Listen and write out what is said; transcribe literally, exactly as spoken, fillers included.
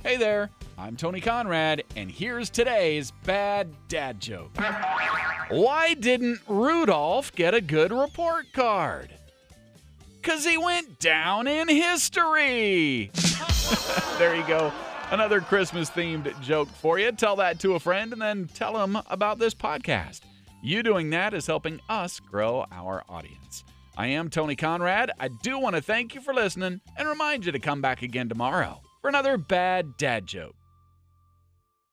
Hey there, I'm Tony Conrad, and here's today's bad dad joke. Why didn't Rudolph get a good report card? 'Cause he went down in history. There you go. Another Christmas-themed joke for you. Tell that to a friend and then tell them about this podcast. You doing that is helping us grow our audience. I am Tony Conrad. I do want to thank you for listening and remind you to come back again tomorrow for another bad dad joke.